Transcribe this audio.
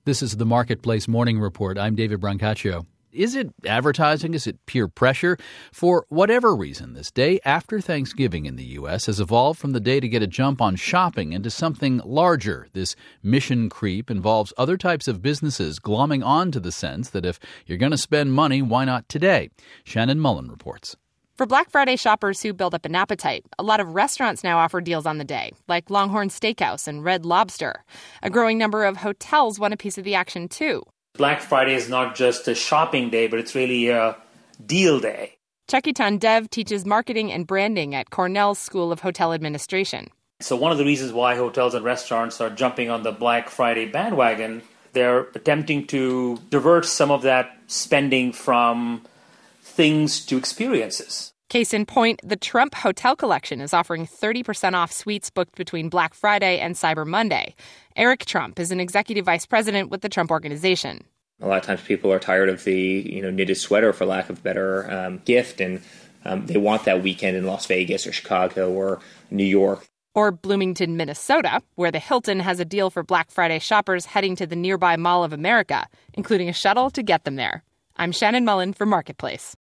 This is the Marketplace Morning Report. I'm David Brancaccio. Is it advertising? Is it peer pressure? For whatever reason, this day after Thanksgiving in the U.S. has evolved from the day to get a jump on shopping into something larger. This mission creep involves other types of businesses glomming on to the sense that if you're going to spend money, why not today? Shannon Mullen reports. For Black Friday shoppers who build up an appetite, a lot of restaurants now offer deals on the day, like Longhorn Steakhouse and Red Lobster. A growing number of hotels want a piece of the action, too. Black Friday is not just a shopping day, but it's really a deal day. Chakitan Dev teaches marketing and branding at Cornell's School of Hotel Administration. So one of the reasons why hotels and restaurants are jumping on the Black Friday bandwagon, they're attempting to divert some of that spending from things to experiences. Case in point, the Trump Hotel Collection is offering 30% off suites booked between Black Friday and Cyber Monday. Eric Trump is an executive vice president with the Trump Organization. A lot of times people are tired of the knitted sweater, for lack of a better gift, and they want that weekend in Las Vegas or Chicago or New York. Or Bloomington, Minnesota, where the Hilton has a deal for Black Friday shoppers heading to the nearby Mall of America, including a shuttle to get them there. I'm Shannon Mullen for Marketplace.